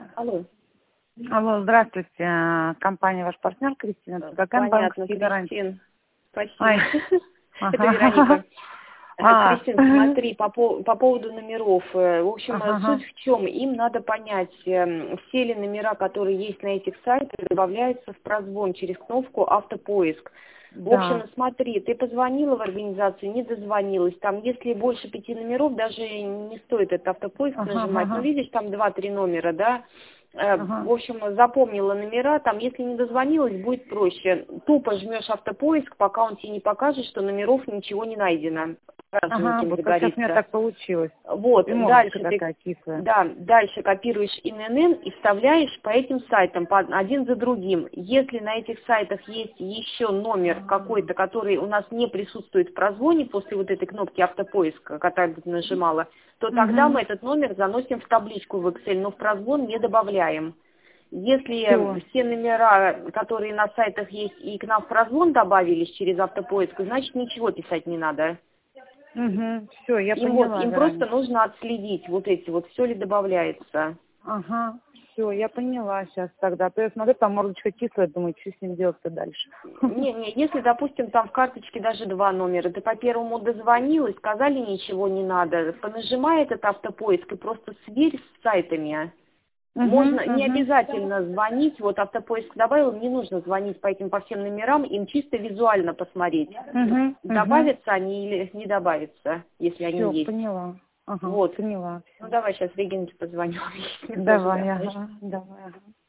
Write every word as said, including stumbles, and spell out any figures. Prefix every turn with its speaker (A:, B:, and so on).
A: Алло.
B: Алло, здравствуйте. А, Компания «Ваш партнер», Кристина. Какая банк?
A: Понятно, Кристин. Спасибо.
B: Ай.
A: Это
B: Ага.
A: Вероника.
B: А.
A: Кристин, смотри, по, по по поводу номеров. э, В общем,
B: Ага, ага.
A: суть в чем? Им надо понять, э, все ли номера, которые есть на этих сайтах, добавляются в прозвон через кнопку «Автопоиск». В общем,
B: Да.
A: смотри, ты позвонила в организацию, не дозвонилась. Там, если больше пяти номеров, даже не стоит этот автопоиск
B: Ага,
A: нажимать. Ну,
B: ага.
A: видишь, там два-три номера, да? Э,
B: Ага.
A: В общем, запомнила номера. Там, если не дозвонилась, будет проще. Тупо жмешь автопоиск, пока он тебе не покажет, что номеров ничего не найдено. Сразу
B: Ага,
A: никем
B: вот как сейчас у меня
A: загорится.
B: так получилось.
A: Вот,
B: И мордочка
A: дальше ты,
B: такая кислая.
A: да, дальше копируешь ин эн эн и вставляешь по этим сайтам, по, один за другим. Если на этих сайтах есть еще номер какой-то, который у нас не присутствует в прозвоне после вот этой кнопки автопоиска, которую ты нажимала, то тогда
B: Угу.
A: мы этот номер заносим в табличку в Excel, но в прозвон не добавляем.
B: Все.
A: Если все номера, которые на сайтах есть, и к нам в прозвон добавились через автопоиск, значит ничего писать не надо.
B: Угу. Все, я
A: Им вот,
B: поняла,
A: им просто
B: Вероника.
A: нужно отследить вот эти вот, все ли добавляется.
B: Ага. Все, я поняла сейчас тогда. А то я смотрю, там мордочка кислая, думаю, что с ним делать-то дальше.
A: Не, не, если, допустим, там в карточке даже два номера, ты по первому дозвонилась, сказали ничего не надо, понажимай этот автопоиск и просто сверь с сайтами.
B: Угу,
A: Можно, не
B: угу.
A: обязательно звонить, вот автопоиск добавил, не нужно звонить по этим, по всем номерам, им чисто визуально посмотреть,
B: Угу, угу.
A: добавятся они или не добавятся, если они
B: Все,
A: есть.
B: поняла. Ага,
A: Вот.
B: поняла.
A: Ну давай сейчас Регинке позвоню.
B: Давай, ага, давай, ага.